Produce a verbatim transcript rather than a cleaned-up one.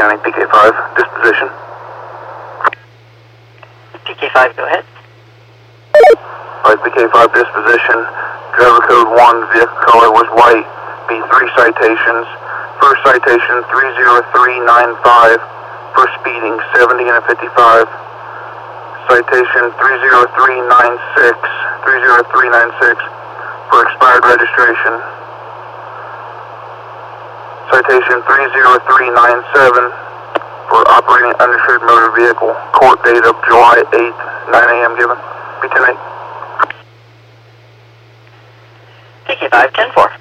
County, P K five, disposition. P K five, go ahead. Alright, P K five, disposition. Driver code one, vehicle color was white. B three citations. First citation three zero three nine five for speeding seventy and a fifty-five. Citation three zero three nine six, three zero three nine six for expired registration. Citation three zero three nine seven for operating uninsured motor vehicle. Court date of July eighth, nine A M given. B ten eight. P K five, ten four.